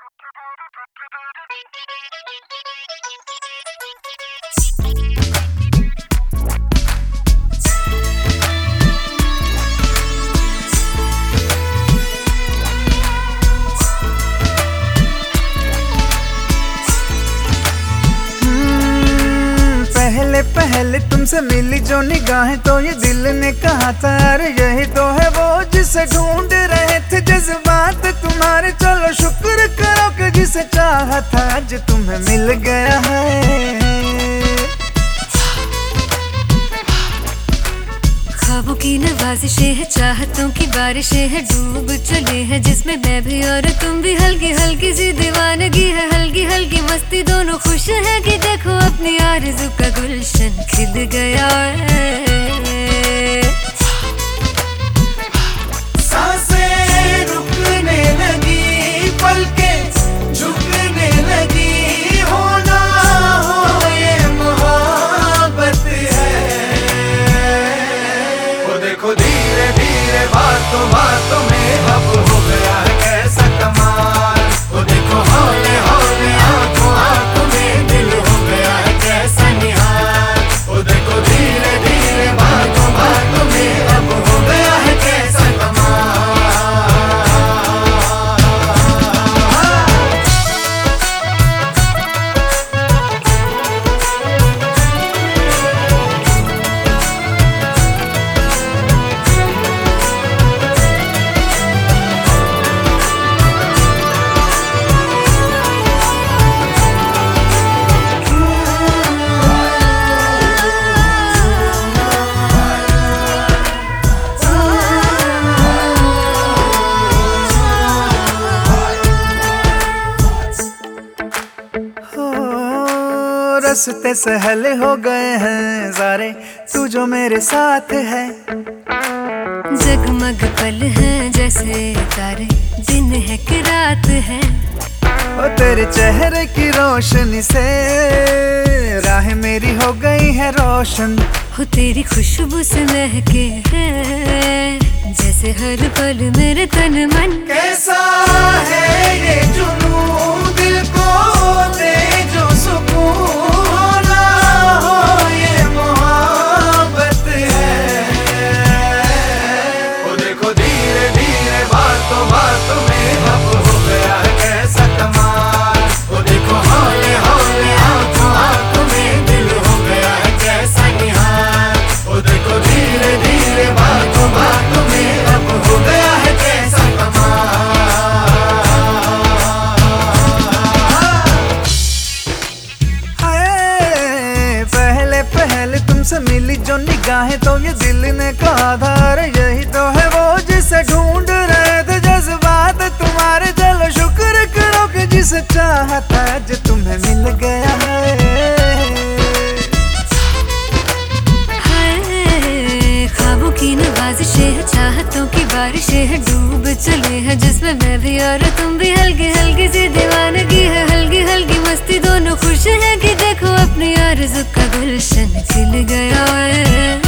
पहले तुमसे मिली जो निगाहें तो ये दिल ने कहा था अरे यही तो है वो जिसे ढूंढ रहे थे जज्बात तुम्हारे। चलो शुक्र करो कि जिसे चाहा था आज तुम्हें मिल गया है। ख्वाबों की नवाजिशें है, चाहतों की बारिशें है, डूब चले हैं जिसमें मैं भी और तुम भी। हल्की हल्की सी दीवानगी है, हल्की हल्की मस्ती, दोनों खुश है कि देखो अपनी आरज़ू का गुलशन खिल गया है। सांसें रुकने लगी, पलकें झुकने लगी, होना हो ये मोहब्बत है। वो देखो धीरे धीरे बातों बातों में अब हो गया है कैसा कमाल। वो देखो हौले हौले आंखों आंखों में दिल हो गया है कैसा निहाल। वो देखो धीरे धीरे बातों बातों में अब हो गया है कैसा कमाल। रास्ते सहले हो गए हैं सारे, तू जो मेरे साथ है। जगमग पल हैं जैसे तारे, दिन है कि रात है। ओ तेरे चेहरे की रोशनी से राह मेरी हो गई है रोशन। हो तेरी खुशबू से महके हैं जैसे हर पल मेरे तन मन। कैसा है ये जुनून दिल को दे जो सुकून, होना हो ये मोहब्बत है। वो देखो धीरे धीरे बातों बातों में अब हो गया है कैसा कमाल। वो देखो हौले हौले आंखों आंखों में दिल हो गया है कैसा निहाल। वो देखो धीरे धीरे बातों बातों में अब हो गया है कैसा कमाल। पहले तुमसे मिली जो निगाहें तो ये दिल ने कहा था अरे यही तो है वो जिसे ढूंढ रहे थे जज्बात तुम्हारे। चलो शुक्र करो कि जिसे चाहा था आज तुम्हें मिल गया है। ख्वाबों की नवाजिशें है, चाहतों की बारिशें है, डूब चले हैं जिसमें मैं भी और तुम भी। हल्की हल्की सी दीवानगी है, हल्की हल्की मस्ती, दोनों खुश है कि देखो अपनी आरज़ू का गुलशन खिल गया है।